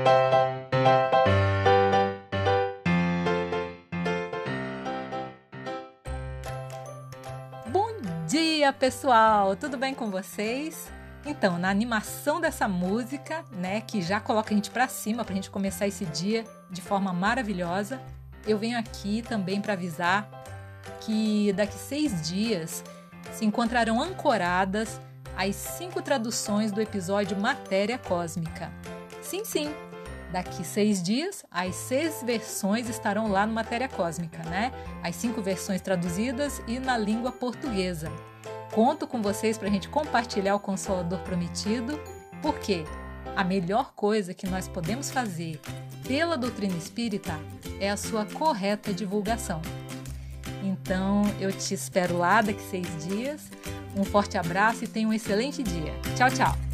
Bom dia, pessoal! Tudo bem com vocês? Então, na animação dessa música, né, que já coloca a gente pra cima, pra gente começar esse dia de forma maravilhosa, eu venho aqui também para avisar que daqui 6 dias se encontrarão ancoradas as 5 traduções do episódio Matéria Cósmica. Sim, daqui 6 dias as 6 versões estarão lá no Matéria Cósmica, né? As 5 versões traduzidas e na língua portuguesa. Conto com vocês para a gente compartilhar o Consolador Prometido, porque a melhor coisa que nós podemos fazer pela doutrina espírita é a sua correta divulgação. Então, eu te espero lá daqui 6 dias. Um forte abraço e tenha um excelente dia. Tchau, tchau!